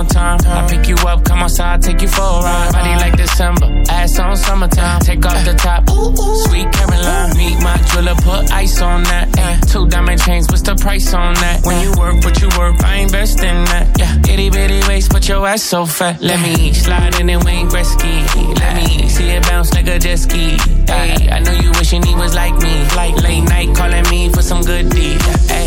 on time. I pick you up, come outside, take you for a ride. Body like December, ass on summertime. Take off the top, sweet Caroline. Meet my jeweler, put ice on that. 2 diamond chains, what's the price on that? When you work, what you work, I invest in that. Yeah, itty bitty waist, but your ass so fat. Let me slide in and Wayne Gretzky. Let me see it bounce like a jet ski. Ay, I know you wishing he was like me. Like late night calling me for some good deed.